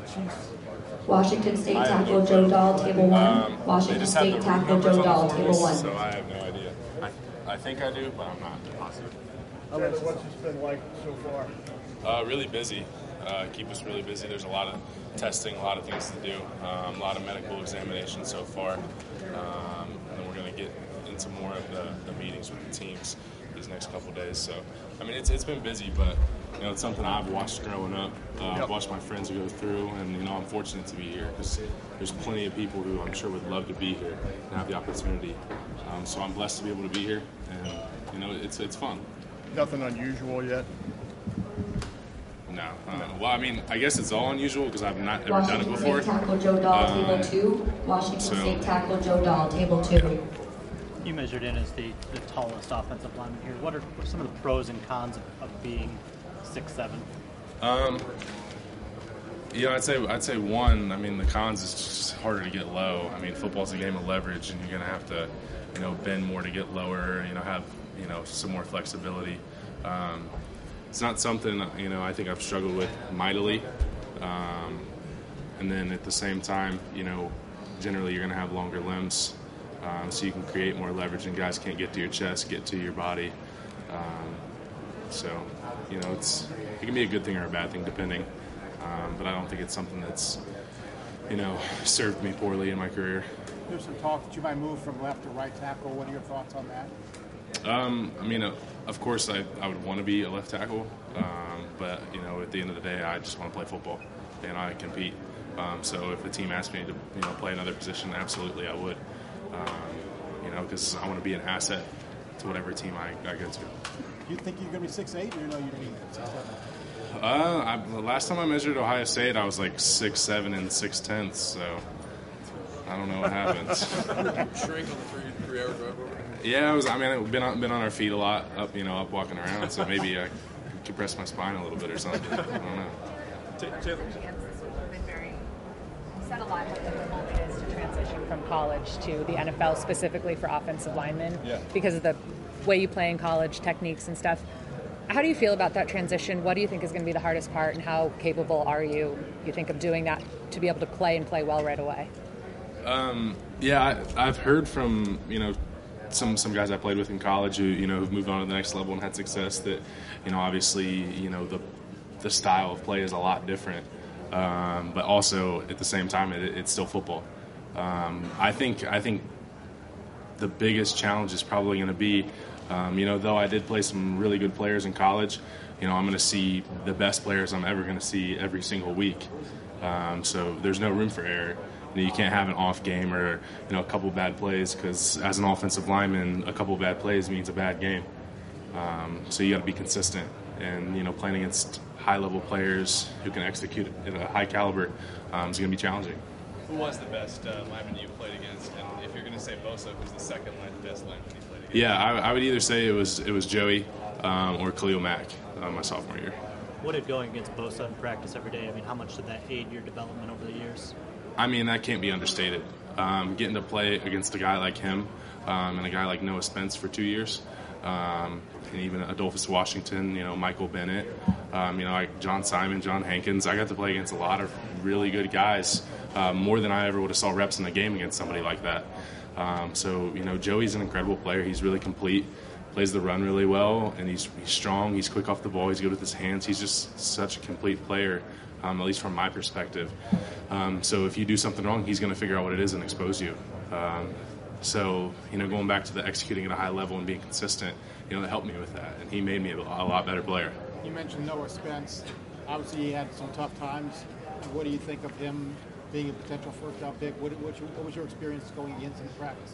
Washington State tackle Joe Dahl, table 1. Washington State tackle Joe Dahl, table 1. So I have no idea. I think I do, but I'm not positive. What's this been like so far? Really busy. Keep us really busy. There's a lot of testing, a lot of things to do, a lot of medical examinations so far. And then we're going to get into more of the meetings with the teams these next couple days. So, I mean, it's been busy, but it's something I've watched growing up. I've watched my friends go through, and I'm fortunate to be here because there's plenty of people who I'm sure would love to be here and have the opportunity. So I'm blessed to be able to be here, and it's fun. Nothing unusual yet? No. Well, I mean, I guess it's all unusual because I've not ever done it before. Washington State tackle Joe Dahl, table 2. Washington State tackle Joe Dahl, table 2. You measured in as the tallest offensive lineman here. What are some of the pros and cons of being 6'7"? I'd say one. I mean, the cons is just harder to get low. I mean, football's a game of leverage, and you're gonna have to, bend more to get lower. Have some more flexibility. It's not something I think I've struggled with mightily. And then at the same time, generally you're gonna have longer limbs. So you can create more leverage, and guys can't get to your chest, get to your body. It can be a good thing or a bad thing, depending. But I don't think it's something that's, served me poorly in my career. There's some talk that you might move from left to right tackle. What are your thoughts on that? Of course, I would want to be a left tackle. But, at the end of the day, I just want to play football, and I compete. So if the team asked me to, play another position, absolutely I would. Because I want to be an asset to whatever team I go to. You think you're going to be 6'8", or you're going to be 6'7"? The last time I measured Ohio State, I was like 6'7" and 6'10", so I don't know what happens. Shrink on the 3 hour drive over? Yeah, I've been on our feet a lot, up walking around, so maybe I could compress my spine a little bit or something. I don't know. Taylor. Said a lot how difficult it is to transition from college to the NFL, specifically for offensive linemen, because of the way you play in college, techniques and stuff. How do you feel about that transition? What do you think is going to be the hardest part, and how capable are you think, of doing that to be able to play and play well right away? I've heard from, some guys I played with in college who, who've moved on to the next level and had success that, obviously, the style of play is a lot different. But also at the same time, it's still football. I think the biggest challenge is probably going to be, though I did play some really good players in college, I'm going to see the best players I'm ever going to see every single week. So there's no room for error. You can't have an off game or a couple bad plays, because as an offensive lineman, a couple bad plays means a bad game. So you got to be consistent, and playing against high-level players who can execute at a high caliber is going to be challenging. Who was the best lineman you played against? And if you're going to say Bosa, who's the second best lineman you played against? Yeah, I would either say it was Joey or Khalil Mack my sophomore year. What did going against Bosa in practice every day, how much did that aid your development over the years? That can't be understated. Getting to play against a guy like him and a guy like Noah Spence for 2 years, and even Adolphus Washington, Michael Bennett, like John Simon, John Hankins. I got to play against a lot of really good guys, more than I ever would have saw reps in the game against somebody like that. So Joey's an incredible player. He's really complete, plays the run really well, and he's strong. He's quick off the ball. He's good with his hands. He's just such a complete player, at least from my perspective. So if you do something wrong, he's going to figure out what it is and expose you. So going back to the executing at a high level and being consistent, that helped me with that, and he made me a lot better player. You mentioned Noah Spence. Obviously, he had some tough times. What do you think of him being a potential first-round pick? What was your experience going against him in practice?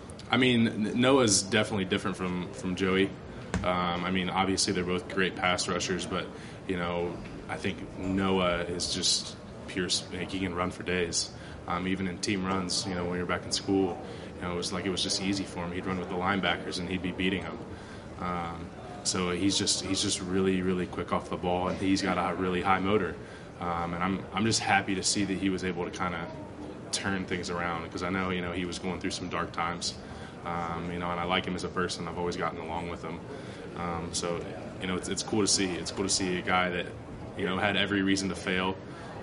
Noah's definitely different from Joey. Obviously they're both great pass rushers, but I think Noah is just pure. He can run for days. Even in team runs, when we were back in school, it was just easy for him. He'd run with the linebackers and he'd be beating them. So he's just really, really quick off the ball, and he's got a really high motor. And I'm just happy to see that he was able to kind of turn things around, because I know he was going through some dark times. And I like him as a person. I've always gotten along with him. So it's cool to see. It's cool to see a guy that had every reason to fail,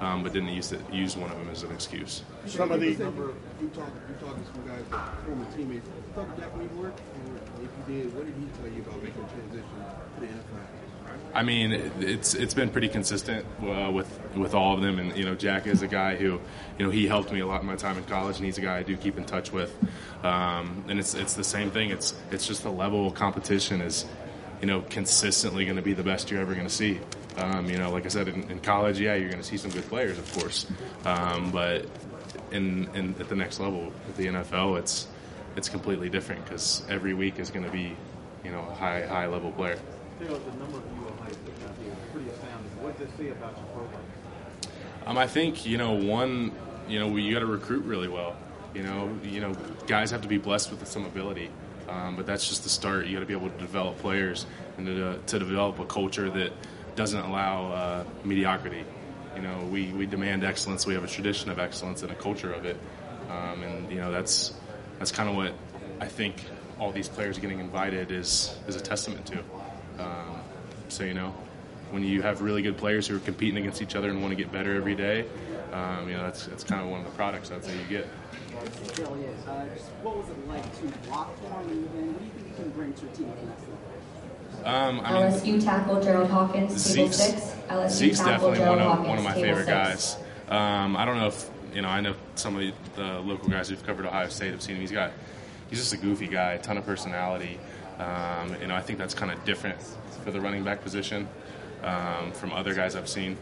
but didn't use one of them as an excuse. Some of the you talking to some guys, former teammates. You thought Jack would work, or if you did, what did he tell you about making a transition to the NFL? I mean, it's been pretty consistent with all of them, and Jack is a guy who, he helped me a lot in my time in college, and he's a guy I do keep in touch with, and it's the same thing. It's just the level of competition is, consistently going to be the best you're ever going to see. Like I said, in college, yeah, you're going to see some good players, of course, but in at the next level with the NFL, it's completely different because every week is going to be, a high level player. The number of you at high school now here is pretty astounding. What does it say about your program? I think one, you got to recruit really well. Guys have to be blessed with some ability, but that's just the start. You got to be able to develop players and to develop a culture that doesn't allow mediocrity. We demand excellence. We have a tradition of excellence and a culture of it, and that's kind of what I think all these players getting invited is a testament to. So when you have really good players who are competing against each other and want to get better every day, that's kind of one of the products I'd say you get. What was it like to block for him, and what do you think he can bring to a team at the next level? LSU tackle Gerald Hawkins, table 6. LSU Zeke's tackle definitely Gerald one Hawkins, of my table favorite 6. guys. I don't know if I know some of the local guys who've covered Ohio State have seen him. He's just a goofy guy, a ton of personality. I think that's kind of different for the running back position from other guys I've seen.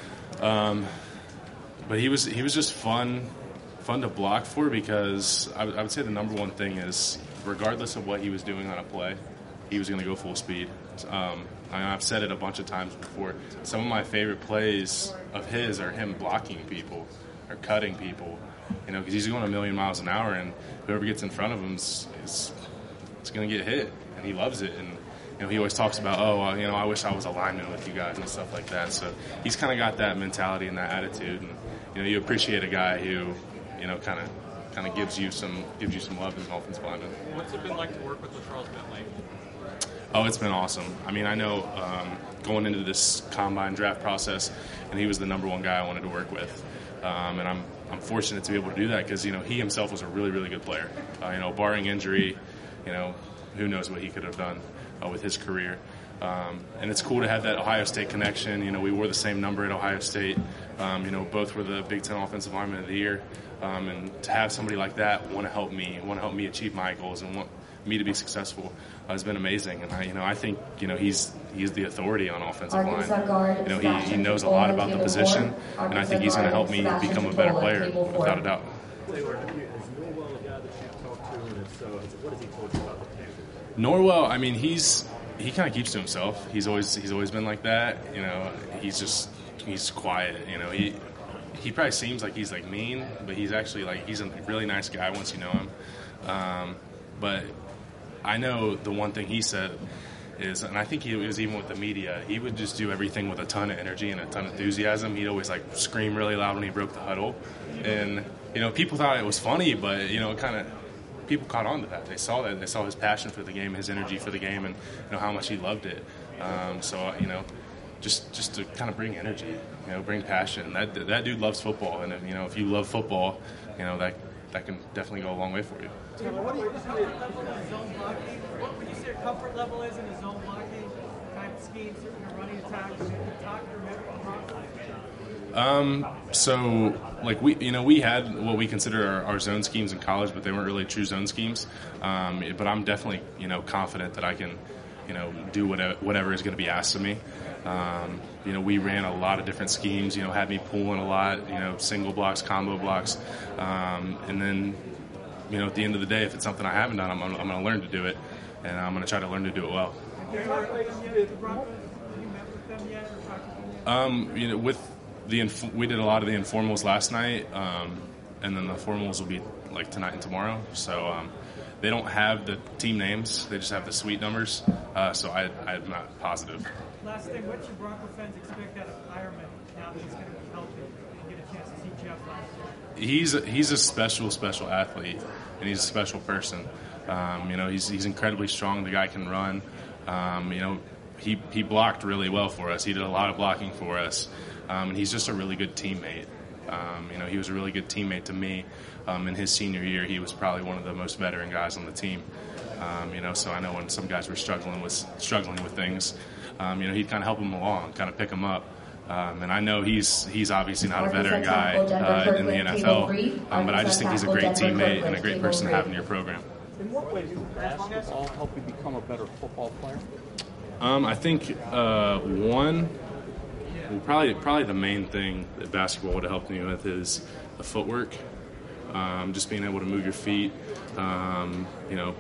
But he was just fun to block for because I would say the number one thing is regardless of what he was doing on a play, he was going to go full speed. I've said it a bunch of times before. Some of my favorite plays of his are him blocking people or cutting people, because he's going a million miles an hour, and whoever gets in front of him is going to get hit, and he loves it. And he always talks about, I wish I was a lineman with you guys and stuff like that. So he's kind of got that mentality and that attitude, and you appreciate a guy who, kind of gives you some love as an offensive lineman. What's it been like to work with Charles Bentley? Oh, it's been awesome. I mean, I know going into this combine draft process, and he was the number one guy I wanted to work with, and I'm fortunate to be able to do that because he himself was a really, really good player. Barring injury, who knows what he could have done with his career. And it's cool to have that Ohio State connection. We wore the same number at Ohio State. Both were the Big Ten Offensive Lineman of the Year. And to have somebody like that want to help me achieve my goals and want me to be successful has been amazing. And I think he's the authority on offensive line. He knows a lot about the position, and I think he's going to help me become a better player without a doubt. Norwell, I mean, he kind of keeps to himself. He's always been like that. He's quiet. He probably seems like he's like mean, but he's actually he's a really nice guy once you know him. But I know the one thing he said is, and I think he was even with the media, he would just do everything with a ton of energy and a ton of enthusiasm. He'd always scream really loud when he broke the huddle, and people thought it was funny, but people caught on to that. They saw that. They saw his passion for the game, his energy for the game, and how much he loved it. Just to kind of bring energy, bring passion. That dude loves football, and if you love football, that can definitely go a long way for you. What would you say your comfort level is in a zone blocking type scheme, running attacks? Talk So we had what we consider our zone schemes in college, but they weren't really true zone schemes. But I'm definitely confident that I can do whatever is going to be asked of me. We ran a lot of different schemes. Had me pulling a lot. Single blocks, combo blocks, and then at the end of the day, if it's something I haven't done, I'm going to learn to do it, and I'm going to try to learn to do it well. We did a lot of the informals last night, and then the formals will be tonight and tomorrow. So they don't have the team names; they just have the suite numbers. So I'm not positive. Last thing, what should Bronco fans expect out of Ironman now that he's going to be healthy and get a chance to see Jeff last year? He's a special athlete, and he's a special person. He's incredibly strong. The guy can run. He blocked really well for us. He did a lot of blocking for us. and he's just a really good teammate. You know, he was a really good teammate to me. In his senior year, he was probably one of the most veteran guys on the team. You know, so I know when some guys were struggling with things, you know, he'd kind of help them along, kind of pick them up. And I know he's obviously not a veteran guy in the NFL, but I just think he's a great teammate and a great person to have in your program. In what ways does basketball help you become a better football player? I think one, probably the main thing that basketball would have helped me with is the footwork. Just being able to move your feet. You know,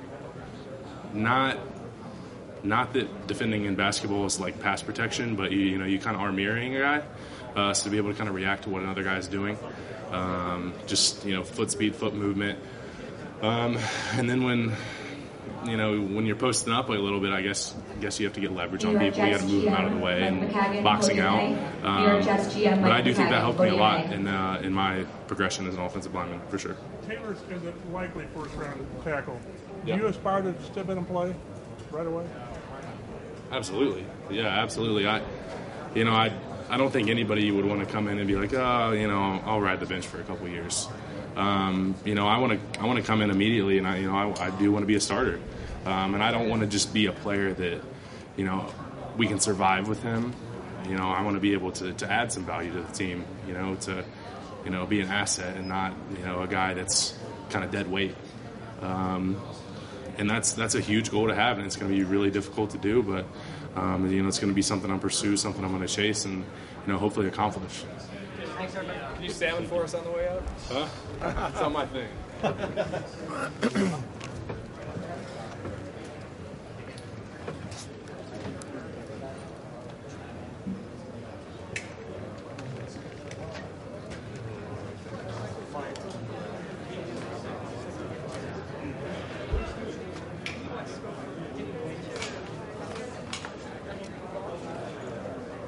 not that defending in basketball is like pass protection, but you know you kind of are mirroring a guy, so to be able to kind of react to what another guy is doing. Just you know, foot speed, foot movement, and then when you're posting up a little bit, I guess you have to get leverage on people. You got to move them out of the way and boxing out. But I do think that helped me a lot in my progression as an offensive lineman, for sure. Taylor is a likely first-round tackle. Yeah. Do you aspire to step in and play right away? Absolutely. Yeah, absolutely. I don't think anybody would want to come in and be like, oh, you know, I'll ride the bench for a couple of years. You know, I want to come in immediately, and I do want to be a starter. And I don't want to just be a player that, you know, we can survive with him. You know, I want to be able to add some value to the team, you know, to, you know, be an asset and not, you know, a guy that's kind of dead weight. And that's a huge goal to have, and it's going to be really difficult to do, but, you know, it's going to be something I'm pursue, something I'm going to chase, and, you know, hopefully accomplish. Can you salmon for us on the way out? Huh? That's not my thing.